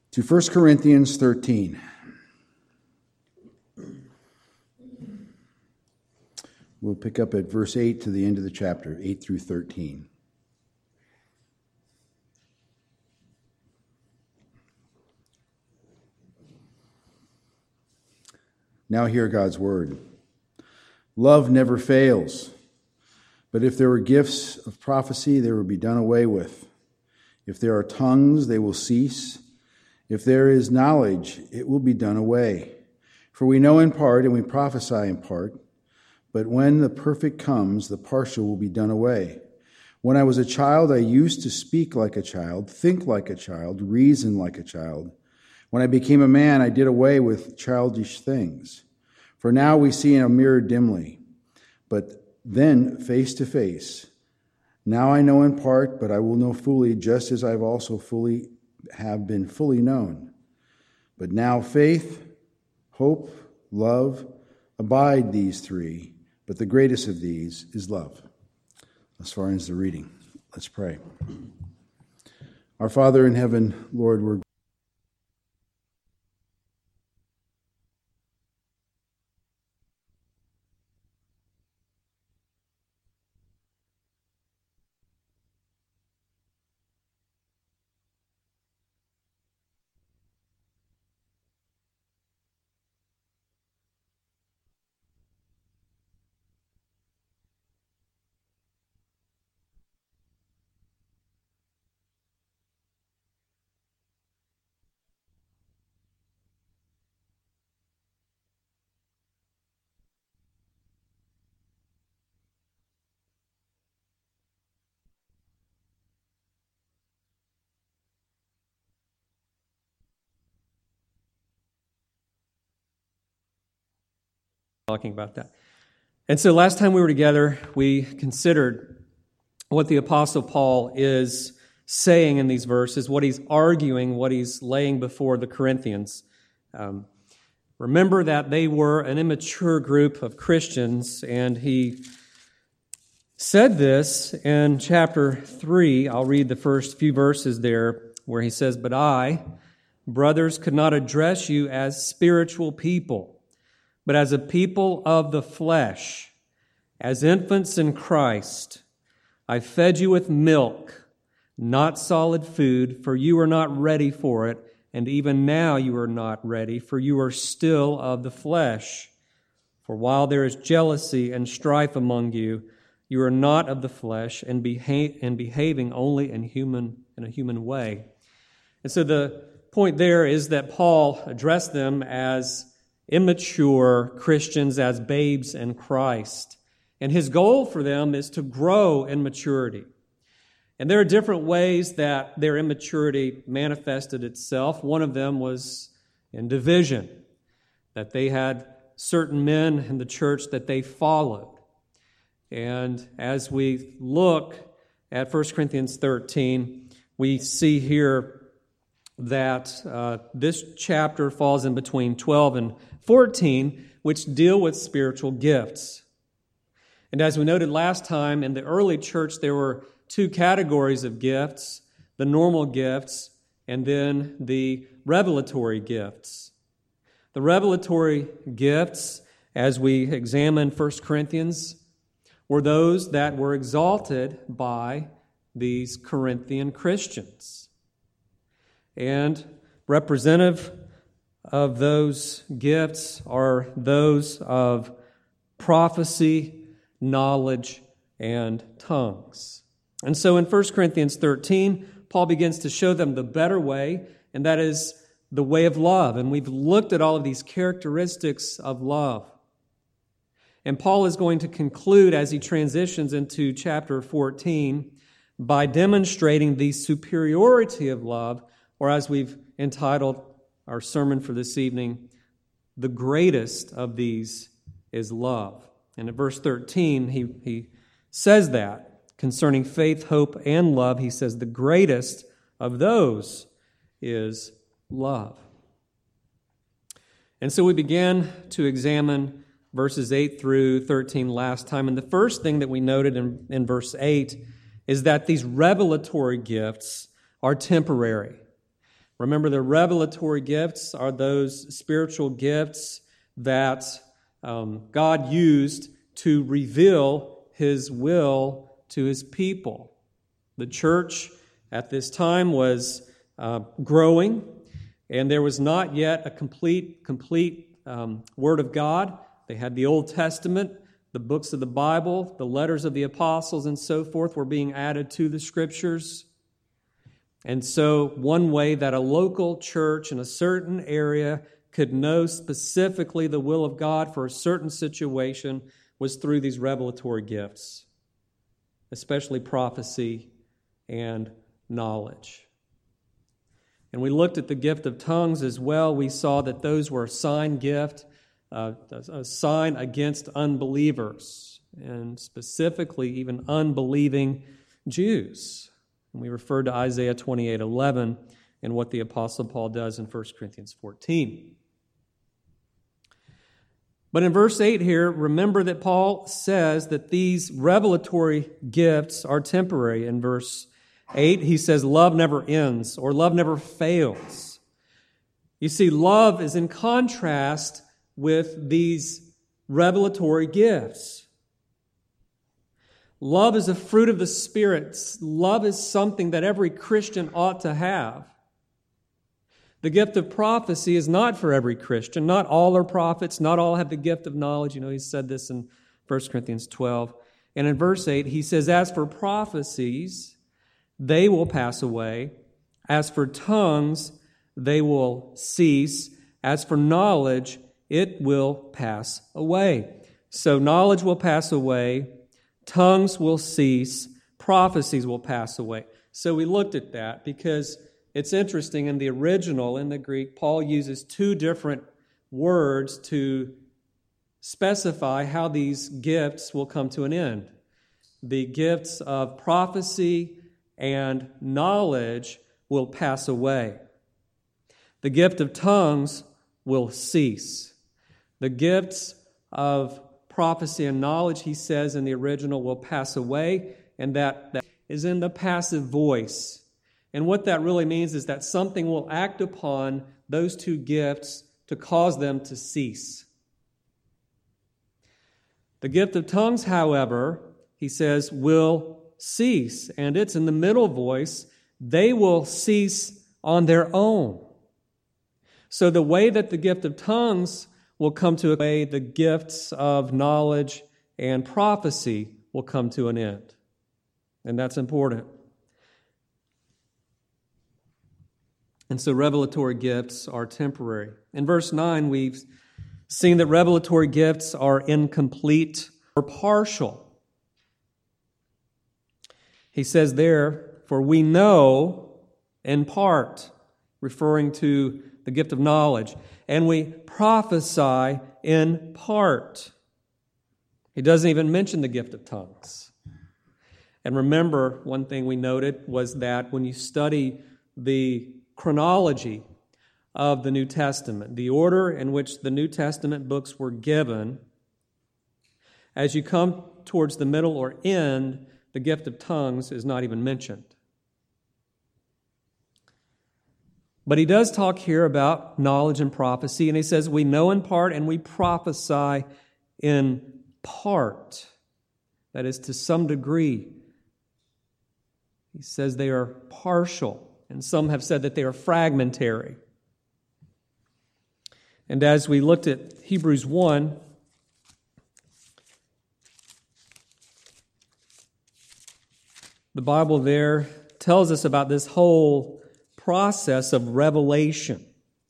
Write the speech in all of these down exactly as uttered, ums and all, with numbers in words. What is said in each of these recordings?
To First Corinthians thirteen. We'll pick up at verse eight to the end of the chapter, eight through thirteen. Now hear God's word. Love never fails, but if there were gifts of prophecy, they will be done away with. If there are tongues, they will cease. If there is knowledge, it will be done away. For we know in part and we prophesy in part, but when the perfect comes, the partial will be done away. When I was a child, I used to speak like a child, think like a child, reason like a child. When I became a man, I did away with childish things. For now we see in a mirror dimly, but then face to face. Now I know in part, but I will know fully, just as I've also fully have been fully known. But now faith, hope, love, abide these three, but the greatest of these is love. As far as the reading, let's pray. Our Father in heaven, Lord, we're talking about that. And so last time we were together, we considered what the Apostle Paul is saying in these verses, what he's arguing, what he's laying before the Corinthians. Um, remember that they were an immature group of Christians, and he said this in chapter three. I'll read the first few verses there where he says, "But I, brothers, could not address you as spiritual people, but as a people of the flesh, as infants in Christ. I fed you with milk, not solid food, for you are not ready for it, and even now you are not ready, for you are still of the flesh. For while there is jealousy and strife among you, you are not of the flesh and, beha- and behaving only in human in a human way." And so the point there is that Paul addressed them as immature Christians, as babes in Christ. And his goal for them is to grow in maturity. And there are different ways that their immaturity manifested itself. One of them was in division, that they had certain men in the church that they followed. And as we look at First Corinthians thirteen, we see here that uh, this chapter falls in between twelve and fourteen, which deal with spiritual gifts. And as we noted last time, in the early church, there were two categories of gifts, the normal gifts and then the revelatory gifts. The revelatory gifts, as we examine First Corinthians, were those that were exalted by these Corinthian Christians. And representative of those gifts are those of prophecy, knowledge, and tongues. And so in First Corinthians thirteen, Paul begins to show them the better way, and that is the way of love. And we've looked at all of these characteristics of love. And Paul is going to conclude as he transitions into chapter fourteen by demonstrating the superiority of love, or as we've entitled our sermon for this evening, the greatest of these is love. And in verse thirteen, he, he says that concerning faith, hope, and love. He says the greatest of those is love. And so we began to examine verses eight through thirteen last time. And the first thing that we noted in, in verse eight is that these revelatory gifts are temporary. Remember, the revelatory gifts are those spiritual gifts that um, God used to reveal His will to His people. The church at this time was uh, growing, and there was not yet a complete, complete um, Word of God. They had the Old Testament, the books of the Bible, the letters of the apostles, and so forth were being added to the Scriptures. And so one way that a local church in a certain area could know specifically the will of God for a certain situation was through these revelatory gifts, especially prophecy and knowledge. And we looked at the gift of tongues as well. We saw that those were a sign gift, uh, a sign against unbelievers, and specifically even unbelieving Jews. And we referred to Isaiah twenty-eight eleven and what the Apostle Paul does in First Corinthians fourteen. But in verse eight here, remember that Paul says that these revelatory gifts are temporary. In verse eight, he says, love never ends, or love never fails. You see, love is in contrast with these revelatory gifts. Love is a fruit of the Spirit. Love is something that every Christian ought to have. The gift of prophecy is not for every Christian. Not all are prophets. Not all have the gift of knowledge. You know, he said this in First Corinthians twelve. And in verse eight, he says, as for prophecies, they will pass away. As for tongues, they will cease. As for knowledge, it will pass away. So knowledge will pass away. Tongues will cease. Prophecies will pass away. So we looked at that because it's interesting. In the original, in the Greek, Paul uses two different words to specify how these gifts will come to an end. The gifts of prophecy and knowledge will pass away. The gift of tongues will cease. The gifts of prophecy and knowledge, he says in the original, will pass away, and that, that is in the passive voice. And what that really means is that something will act upon those two gifts to cause them to cease. The gift of tongues, however, he says, will cease, and it's in the middle voice. They will cease on their own. So the way that the gift of tongues will come to an end, the gifts of knowledge and prophecy will come to an end. And that's important. And so revelatory gifts are temporary. In verse nine, we've seen that revelatory gifts are incomplete or partial. He says there, for we know in part, referring to the gift of knowledge, and we prophesy in part. He doesn't even mention the gift of tongues. And remember, one thing we noted was that when you study the chronology of the New Testament, the order in which the New Testament books were given, as you come towards the middle or end, the gift of tongues is not even mentioned. But he does talk here about knowledge and prophecy, and he says, we know in part and we prophesy in part. That is, to some degree. He says they are partial, and some have said that they are fragmentary. And as we looked at Hebrews one, the Bible there tells us about this whole process of revelation.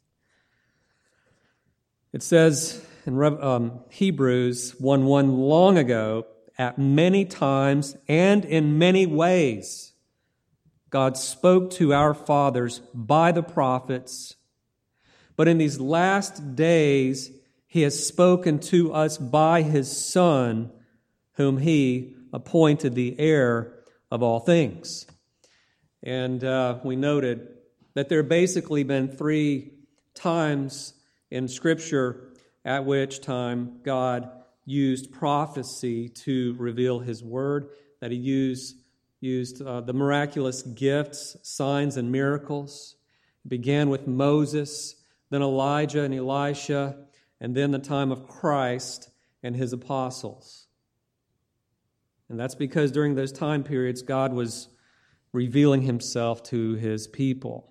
It says in um, Hebrews one one, long ago, at many times and in many ways, God spoke to our fathers by the prophets, but in these last days, He has spoken to us by His Son, whom He appointed the heir of all things. And uh, we noted that there have basically been three times in Scripture at which time God used prophecy to reveal His Word, that He used, used uh, the miraculous gifts, signs, and miracles. It began with Moses, then Elijah and Elisha, and then the time of Christ and his apostles. And that's because during those time periods, God was revealing himself to his people.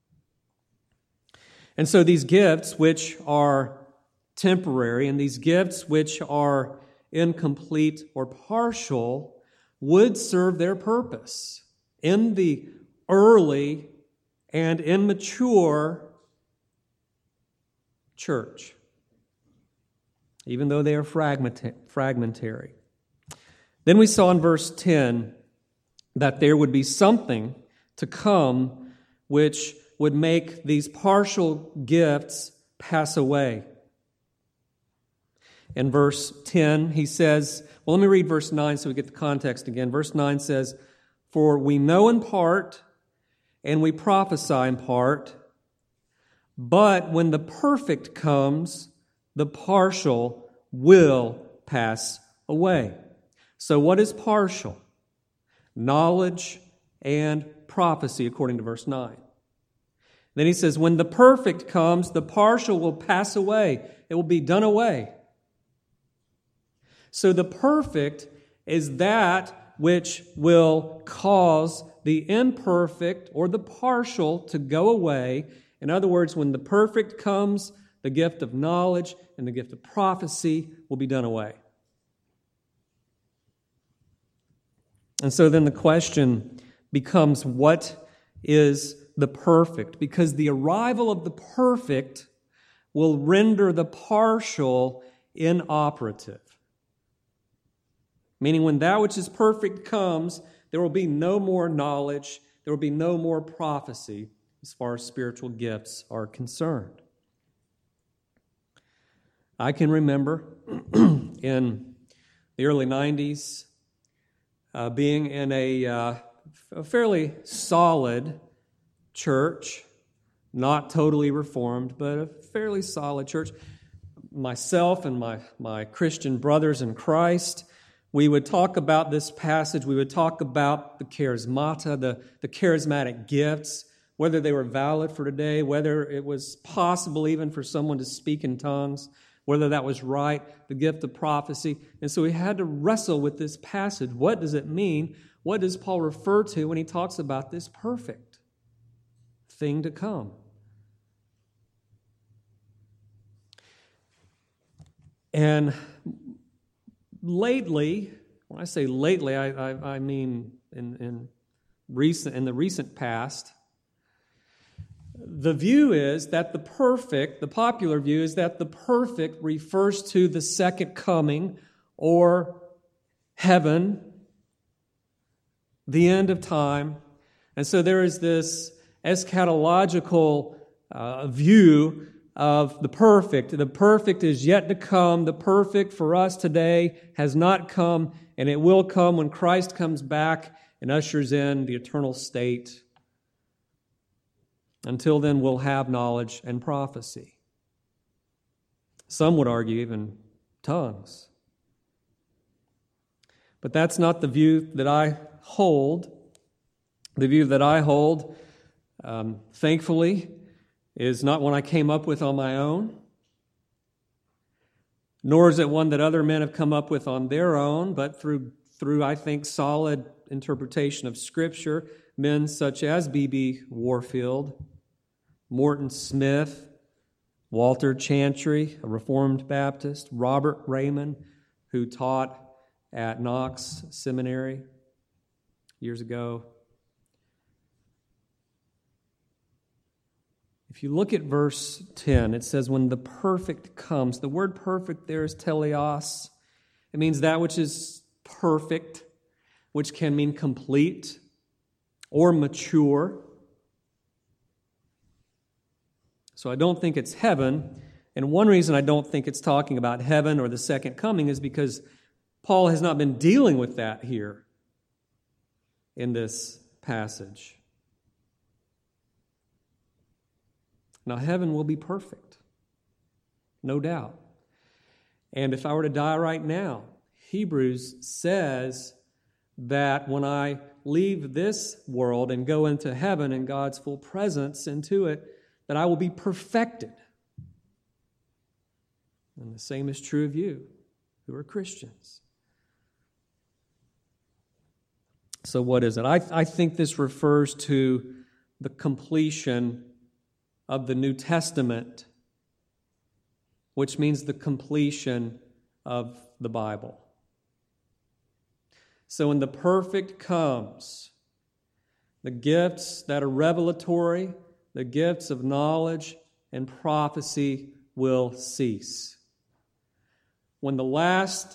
And so these gifts, which are temporary, and these gifts which are incomplete or partial, would serve their purpose in the early and immature church, even though they are fragmentary. Then we saw in verse ten that there would be something to come which would make these partial gifts pass away. In verse ten, he says, well, let me read verse nine so we get the context again. Verse nine says, "For we know in part, and we prophesy in part, but when the perfect comes, the partial will pass away." So what is partial? Knowledge and prophecy, according to verse nine. Then he says, when the perfect comes, the partial will pass away. It will be done away. So the perfect is that which will cause the imperfect or the partial to go away. In other words, when the perfect comes, the gift of knowledge and the gift of prophecy will be done away. And so then the question becomes, what is the perfect? Because the arrival of the perfect will render the partial inoperative. Meaning when that which is perfect comes, there will be no more knowledge, there will be no more prophecy as far as spiritual gifts are concerned. I can remember in the early nineties uh, being in a, uh, a fairly solid church, not totally reformed, but a fairly solid church. Myself and my, my Christian brothers in Christ, we would talk about this passage. We would talk about the charismata, the, the charismatic gifts, whether they were valid for today, whether it was possible even for someone to speak in tongues, whether that was right, the gift of prophecy. And so we had to wrestle with this passage. What does it mean? What does Paul refer to when he talks about this perfect thing to come? And lately, when I say lately, I, I, I mean in, in recent in the recent past, the view is that the perfect, the popular view is that the perfect refers to the second coming or heaven, the end of time. And so there is this eschatological uh, view of the perfect. The perfect is yet to come. The perfect for us today has not come, and it will come when Christ comes back and ushers in the eternal state. Until then, we'll have knowledge and prophecy. Some would argue even tongues. But that's not the view that I hold. The view that I hold, um, thankfully, is not one I came up with on my own, nor is it one that other men have come up with on their own, but through, through I think, solid interpretation of Scripture, men such as B B Warfield, Morton Smith, Walter Chantry, a Reformed Baptist, Robert Raymond, who taught at Knox Seminary years ago. If you look at verse ten, it says, when the perfect comes. The word perfect there is teleos. It means that which is perfect, which can mean complete or mature. So I don't think it's heaven. And one reason I don't think it's talking about heaven or the second coming is because Paul has not been dealing with that here in this passage. Now, heaven will be perfect, no doubt. And if I were to die right now, Hebrews says that when I leave this world and go into heaven and God's full presence into it, that I will be perfected. And the same is true of you who are Christians. So what is it? I, I think this refers to the completion of the New Testament, which means the completion of the Bible. So when the perfect comes, the gifts that are revelatory, the gifts of knowledge and prophecy will cease. When the last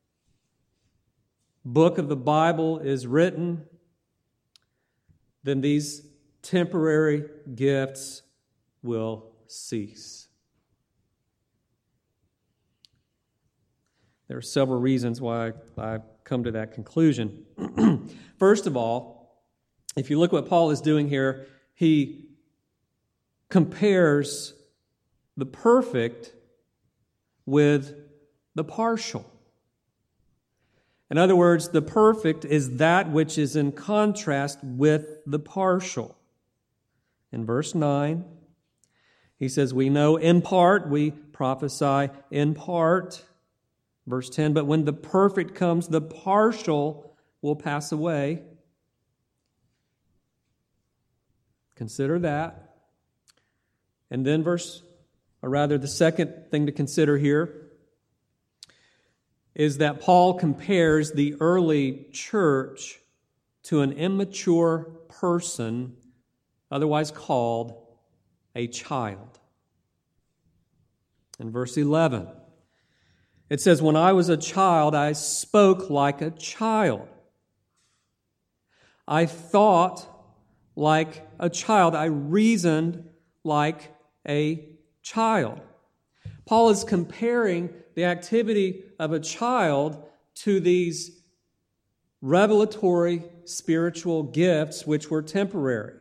book of the Bible is written, then these temporary gifts will cease. There are several reasons why I come to that conclusion. First of all, if you look what Paul is doing here, he compares the perfect with the partial. In other words, the perfect is that which is in contrast with the partial. In verse nine, he says, we know in part, we prophesy in part. Verse ten, but when the perfect comes, the partial will pass away. Consider that. And then verse, or rather the second thing to consider here is that Paul compares the early church to an immature person, otherwise called a child. In verse eleven, it says, when I was a child, I spoke like a child. I thought like a child. I reasoned like a child. Paul is comparing the activity of a child to these revelatory spiritual gifts which were temporary.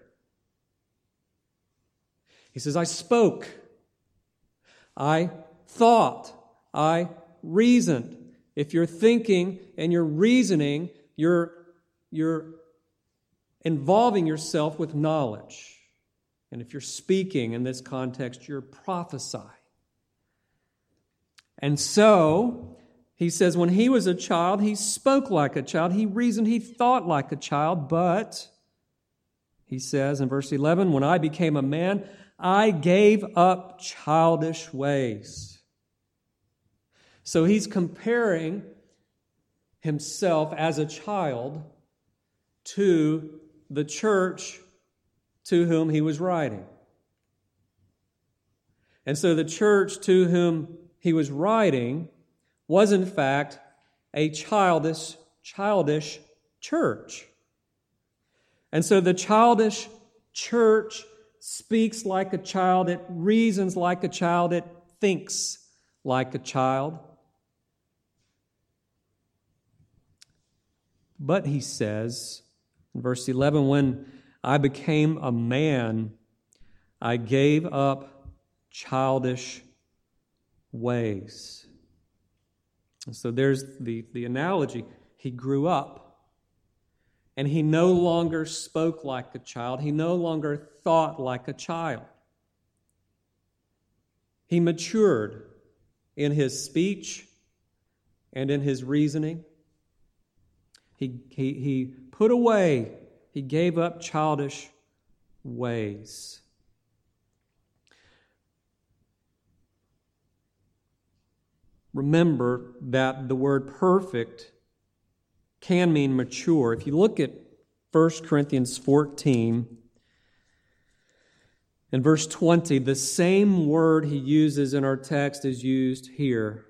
He says, I spoke, I thought, I reasoned. If you're thinking and you're reasoning, you're, you're involving yourself with knowledge. And if you're speaking in this context, you're prophesying. And so, he says, when he was a child, he spoke like a child. He reasoned, he thought like a child. But, he says in verse eleven, when I became a man, I gave up childish ways. So he's comparing himself as a child to the church to whom he was writing. And so the church to whom he was writing was in fact a childish, childish church. And so the childish church speaks like a child, it reasons like a child, it thinks like a child. But he says in verse eleven, when I became a man, I gave up childish ways. And so there's the, the analogy. He grew up, and he no longer spoke like a child. He no longer thought like a child. He matured in his speech and in his reasoning. He, he, he put away, he gave up childish ways. Remember that the word perfect can mean mature. If you look at First Corinthians fourteen, in verse twenty, the same word he uses in our text is used here.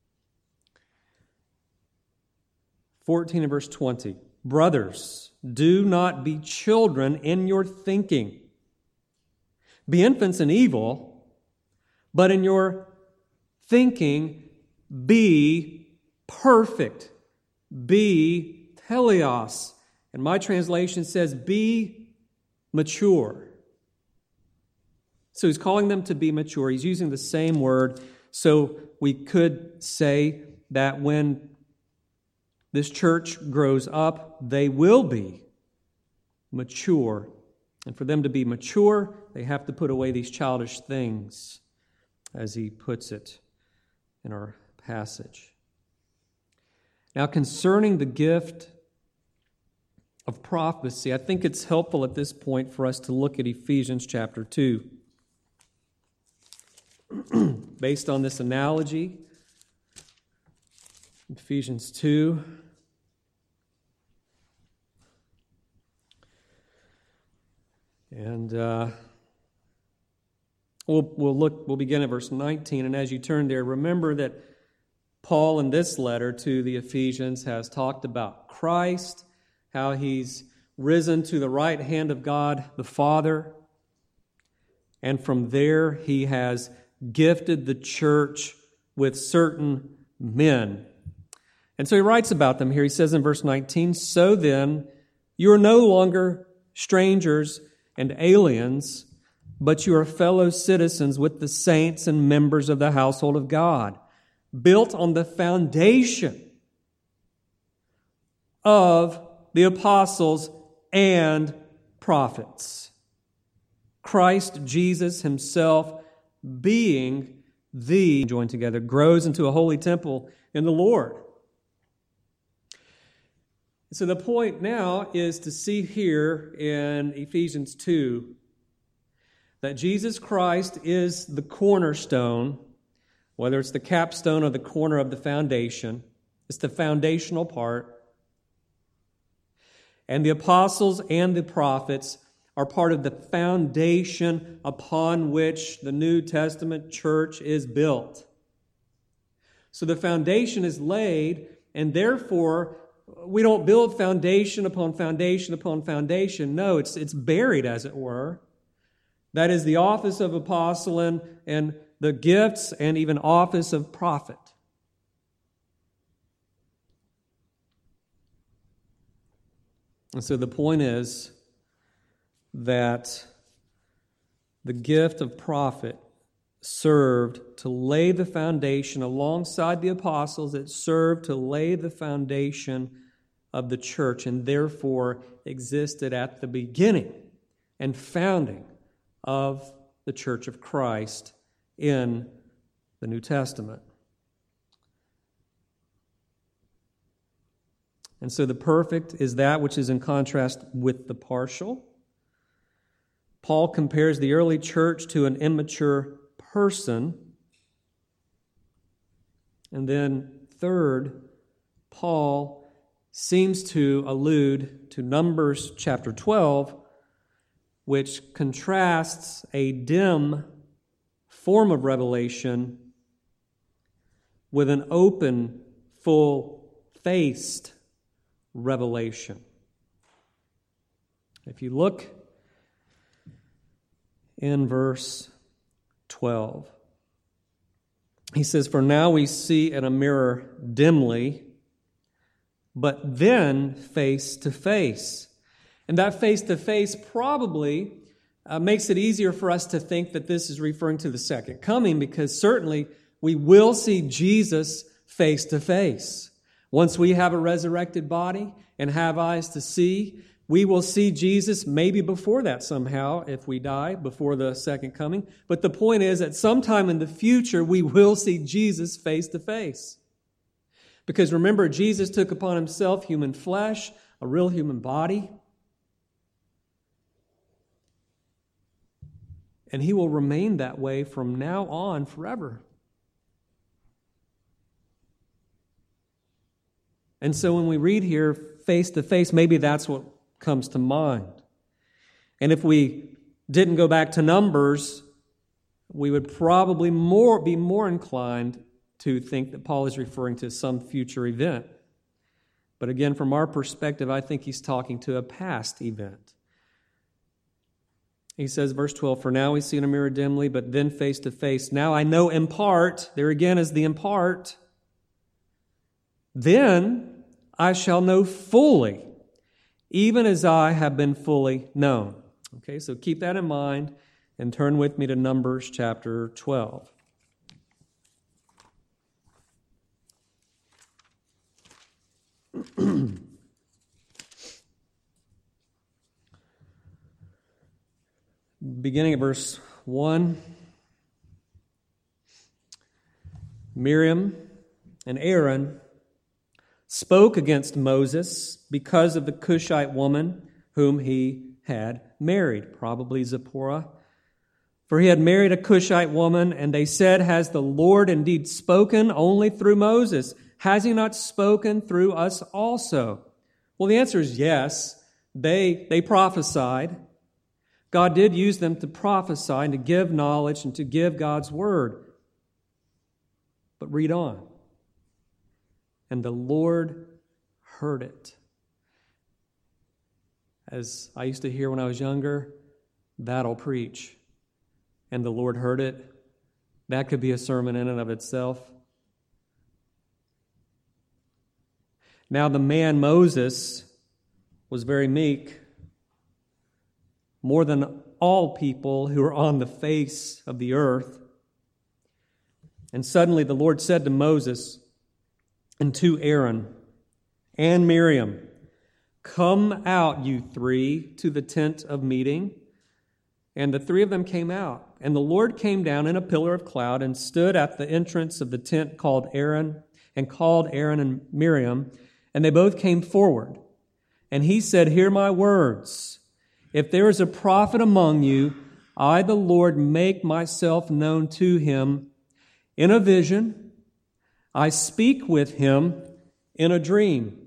fourteen and verse twenty. Brothers, do not be children in your thinking. Be infants in evil, but in your thinking be perfect. Be teleos. And my translation says be mature. So he's calling them to be mature. He's using the same word. So we could say that when this church grows up, they will be mature. And for them to be mature, they have to put away these childish things, as he puts it in our passage. Now, concerning the gift of prophecy, I think it's helpful at this point for us to look at Ephesians chapter two. Based on this analogy, Ephesians two, and uh, we'll we'll look. We'll begin at verse nineteen, and as you turn there, remember that Paul in this letter to the Ephesians has talked about Christ, how he's risen to the right hand of God the Father, and from there he has gifted the church with certain men. And so he writes about them here. He says in verse nineteen, "So then, you are no longer strangers and aliens, but you are fellow citizens with the saints and members of the household of God, built on the foundation of the apostles and prophets, Christ Jesus himself being the," joined together, "grows into a holy temple in the Lord." So the point now is to see here in Ephesians two that Jesus Christ is the cornerstone, whether it's the capstone or the corner of the foundation. It's the foundational part. And the apostles and the prophets are part of the foundation upon which the New Testament church is built. So the foundation is laid, and therefore we don't build foundation upon foundation upon foundation. No, it's it's buried, as it were. That is the office of apostle and, and the gifts and even office of prophet. And so the point is that the gift of prophet served to lay the foundation alongside the apostles. It served to lay the foundation of the church, and therefore existed at the beginning and founding of the Church of Christ in the New Testament. And so the perfect is that which is in contrast with the partial. Paul compares the early church to an immature person. And then third, Paul seems to allude to Numbers chapter twelve, which contrasts a dim form of revelation with an open, full-faced revelation. If you look in verse twelve, he says, "For now we see in a mirror dimly, but then face to face." And that face to face probably uh, makes it easier for us to think that this is referring to the second coming, because certainly we will see Jesus face to face. Once we have a resurrected body and have eyes to see, we will see Jesus maybe before that somehow, if we die, before the second coming. But the point is, at some time in the future, we will see Jesus face to face. Because remember, Jesus took upon himself human flesh, a real human body. And he will remain that way from now on forever. And so when we read here face to face, maybe that's what comes to mind. And if we didn't go back to Numbers, we would probably more be more inclined to think that Paul is referring to some future event. But again, from our perspective, I think he's talking to a past event. He says, verse twelve, "For now we see in a mirror dimly, but then face to face. Now I know in part," there again is the in part, "then I shall know fully, even as I have been fully known." Okay, so keep that in mind and turn with me to Numbers chapter twelve. beginning at verse one. Miriam and Aaron spoke against Moses because of the Cushite woman whom he had married, probably Zipporah. For he had married a Cushite woman, and they said, "Has the Lord indeed spoken only through Moses? Has he not spoken through us also?" Well, the answer is yes. They, they prophesied. God did use them to prophesy and to give knowledge and to give God's word. But read on. And the Lord heard it. As I used to hear when I was younger, that'll preach. And the Lord heard it. That could be a sermon in and of itself. Now the man Moses was very meek, more than all people who are on the face of the earth. And suddenly the Lord said to Moses and to Aaron and Miriam, "Come out, you three, to the tent of meeting." And the three of them came out. And the Lord came down in a pillar of cloud and stood at the entrance of the tent called Aaron, and called Aaron and Miriam, and they both came forward. And he said, "Hear my words. If there is a prophet among you, I, the Lord, make myself known to him in a vision. I speak with him in a dream.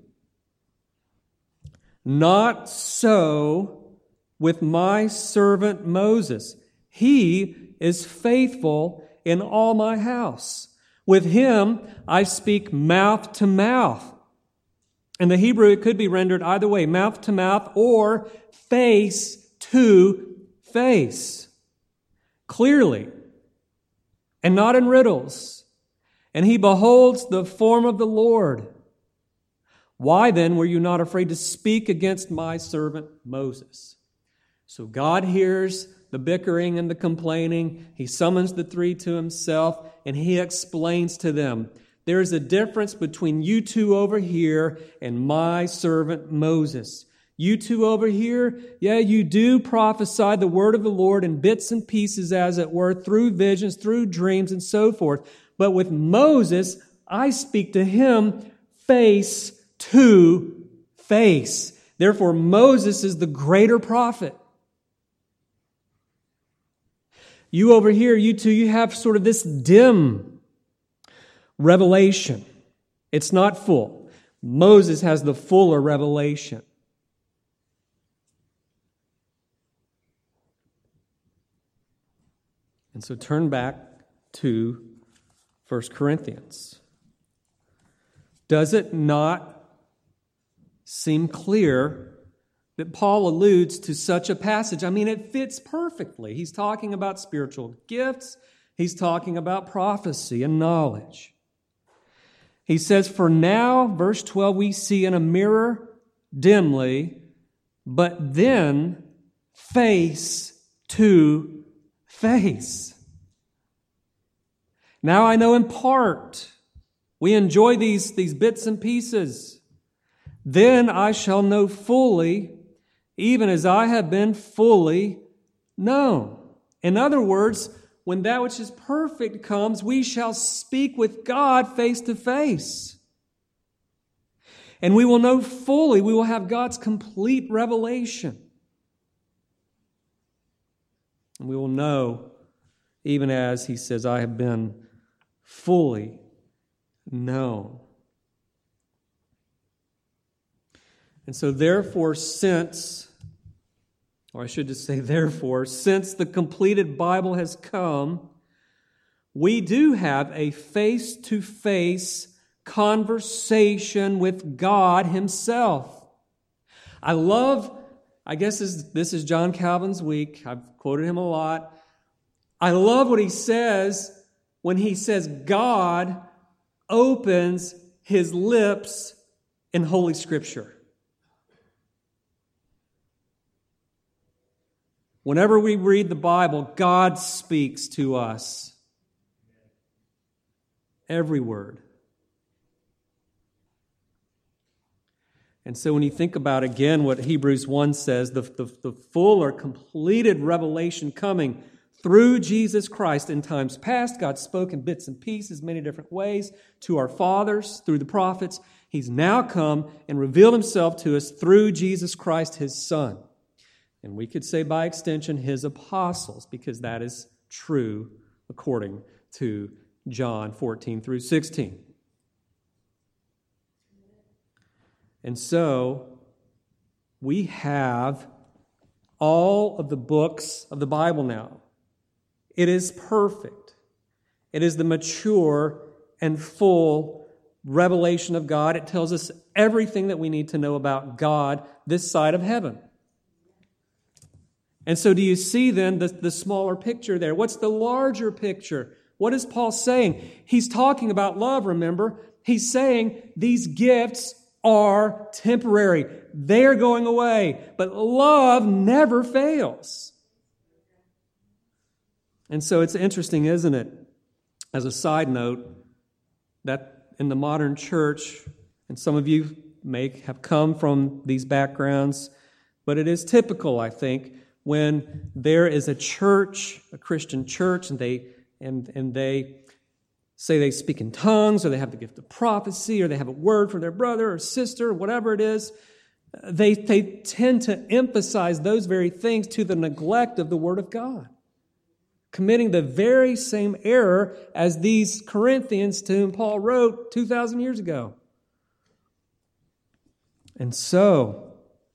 Not so with my servant Moses. He is faithful in all my house. With him I speak mouth to mouth." In the Hebrew, it could be rendered either way, mouth to mouth or face to face. Clearly, and not in riddles. And he beholds the form of the Lord. Why then were you not afraid to speak against my servant Moses? So God hears the bickering and the complaining. He summons the three to himself, and he explains to them, there is a difference between you two over here and my servant Moses. You two over here, yeah, you do prophesy the word of the Lord in bits and pieces, as it were, through visions, through dreams, and so forth. But with Moses, I speak to him face to face. Therefore, Moses is the greater prophet. You over here, you two, you have sort of this dim revelation. It's not full. Moses has the fuller revelation. And so turn back to First Corinthians. Does it not seem clear that Paul alludes to such a passage? I mean, it fits perfectly. He's talking about spiritual gifts. He's talking about prophecy and knowledge. He says, "For now," verse twelve, "we see in a mirror dimly, but then face to face. Now I know in part." We enjoy these, these bits and pieces. "Then I shall know fully, even as I have been fully known." In other words, when that which is perfect comes, we shall speak with God face to face. And we will know fully, we will have God's complete revelation. And we will know, even as he says, I have been fully known. And so therefore, since, or I should just say therefore, since the completed Bible has come, we do have a face-to-face conversation with God himself. I love, I guess this, this is John Calvin's week. I've quoted him a lot. I love what he says when he says God opens his lips in Holy Scripture. Whenever we read the Bible, God speaks to us. Every word. And so when you think about, again, what Hebrews one says, the, the, the full or completed revelation coming through Jesus Christ in times past, God spoke in bits and pieces, many different ways, to our fathers through the prophets. He's now come and revealed himself to us through Jesus Christ, his Son. And we could say by extension, his apostles, because that is true according to John fourteen through sixteen. And so, we have all of the books of the Bible now. It is perfect. It is the mature and full revelation of God. It tells us everything that we need to know about God this side of heaven. And so do you see then the, the smaller picture there? What's the larger picture? What is Paul saying? He's talking about love, remember? He's saying these gifts are temporary. They're going away. But love never fails. And so it's interesting, isn't it, as a side note, that in the modern church, and some of you may have come from these backgrounds, but it is typical, I think, when there is a church, a Christian church, and they and and they say they speak in tongues, or they have the gift of prophecy, or they have a word for their brother or sister, or whatever it is, they, they tend to emphasize those very things to the neglect of the Word of God, committing the very same error as these Corinthians to whom Paul wrote two thousand years ago. And so,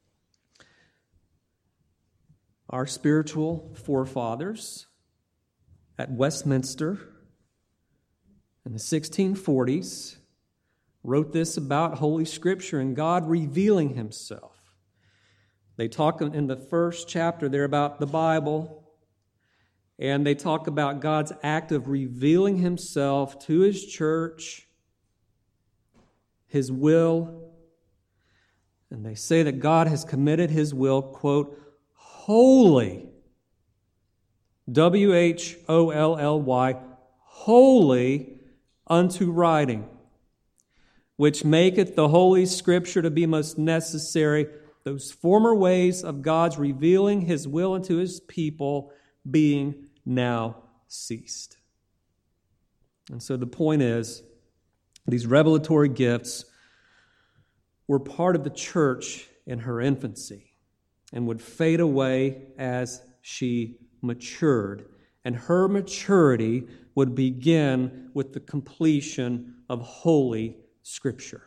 our spiritual forefathers at Westminster in the sixteen forties wrote this about Holy Scripture and God revealing Himself. They talk in the first chapter there about the Bible, and they talk about God's act of revealing Himself to His church, His will, and they say that God has committed His will, quote, wholly, W H O L L Y, wholly unto writing, which maketh the Holy Scripture to be most necessary, those former ways of God's revealing His will unto His people being now ceased. And so the point is, these revelatory gifts were part of the church in her infancy and would fade away as she matured. And her maturity would begin with the completion of Holy Scripture.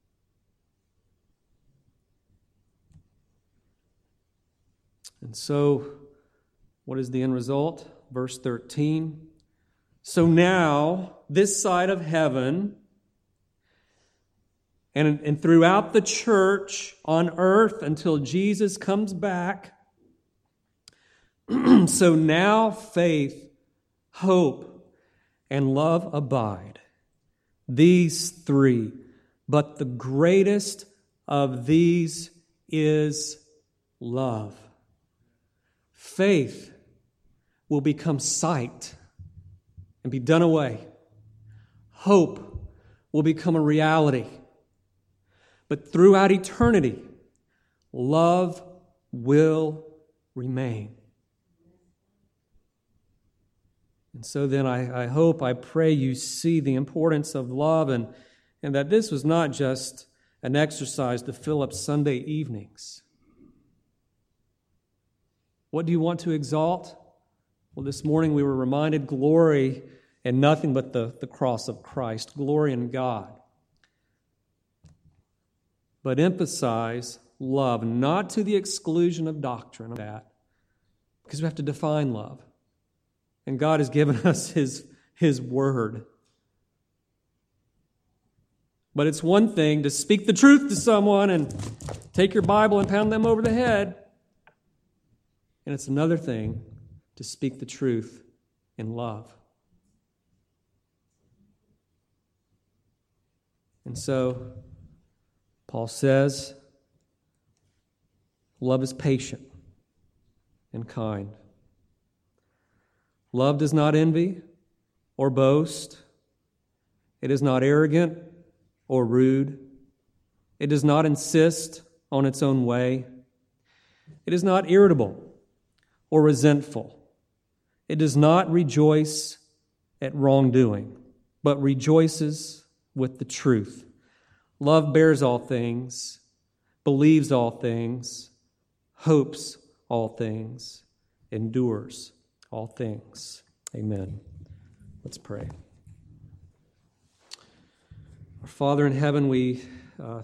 And so, what is the end result? Verse thirteen. So now, this side of heaven, and, and throughout the church on earth until Jesus comes back, so now faith, hope, and love abide. These three. But the greatest of these is love. Faith will become sight and be done away. Hope will become a reality. But throughout eternity, love will remain. And so then I, I hope, I pray you see the importance of love, and, and that this was not just an exercise to fill up Sunday evenings. What do you want to exalt? Well, this morning we were reminded glory in nothing but the, the cross of Christ, glory in God. But emphasize love, not to the exclusion of doctrine of that, because we have to define love. And God has given us His, His Word. But it's one thing to speak the truth to someone and take your Bible and pound them over the head. And it's another thing to speak the truth in love. And so, Paul says, love is patient and kind. Love does not envy or boast. It is not arrogant or rude It does not insist on its own way. It is not irritable or resentful. It does not rejoice at wrongdoing, but rejoices with the truth. Love bears all things, believes all things, hopes all things, endures all things. Amen. Let's pray. Our Father in heaven, we uh,